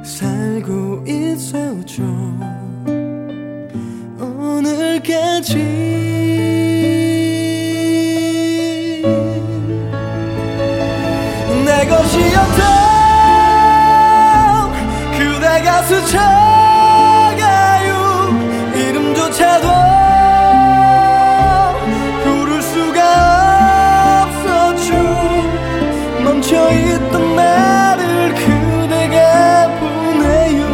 살고 있어줘. 오늘까지 내 것이었던 그대가 스쳐가요. 이름조차도 부를 수가 없었죠. 멈춰있던 나를 그대가 보내요.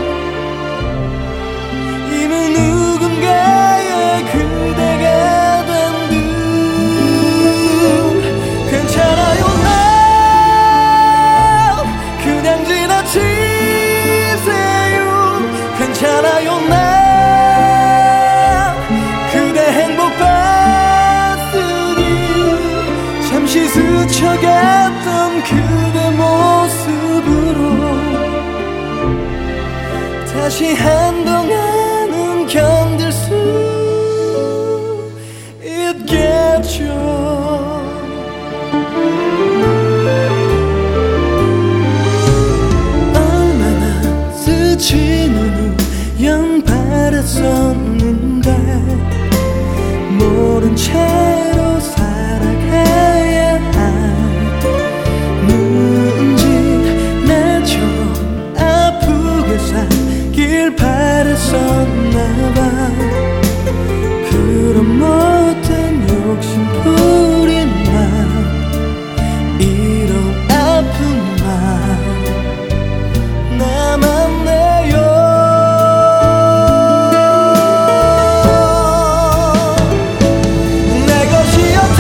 이미 누군가의 그대가 된 듯. 괜찮아요 나 그냥 지나치세요. 괜찮아요 나 그대 행복 봤으니. 잠시 스쳐갔던 그대 모습으로 다시 한동안은 견딜 수 있겠죠. 얼마나 스치는 우연 바랬었는데 모른 채로 살아가야 하는지. 나처럼 아프게 살길 바랬었나봐. 그런 못된 욕심 부린 말, 이런 아픈 말 남았네요. 내 것이었던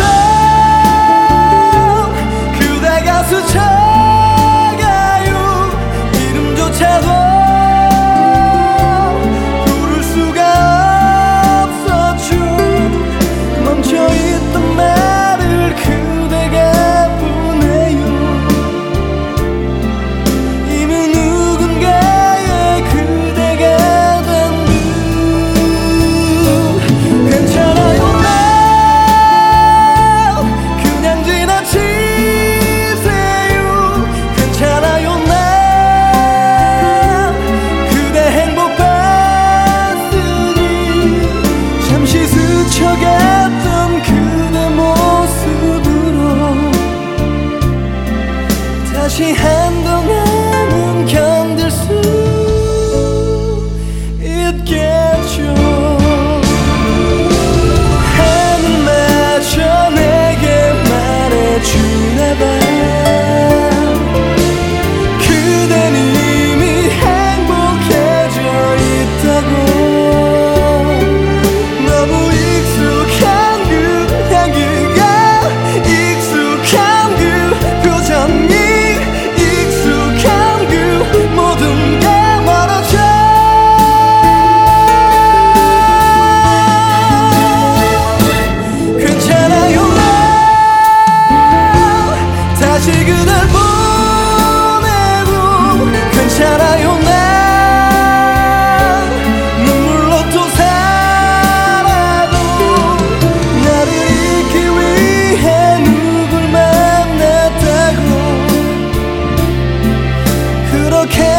그대가 스쳐가요. 이름조차도 부를 수가 없었죠. 멈춰있던 나를 그대가 보내요. 이미 누군가의 그대가 된 듯. 괜찮아요 나 그냥 지나치세요. 괜찮아요 나 그대 행복 봤으니. 잠시 스쳐갔던 그대 모습으로 다시 한동안은 견딜 수 있겠죠. 하늘마저 내게 말해주나봐. 그댄 이미 행복해져 있다고. 너무 익숙한 그 향기가, 익숙한 그 표정이, 익숙한 그 모든 게 멀어져. 괜찮아요 나 다시 그댈 보내고. 괜찮아요 나 눈물로 또 살아도. 나를 잊기 위해 누굴 만났다고. 그렇게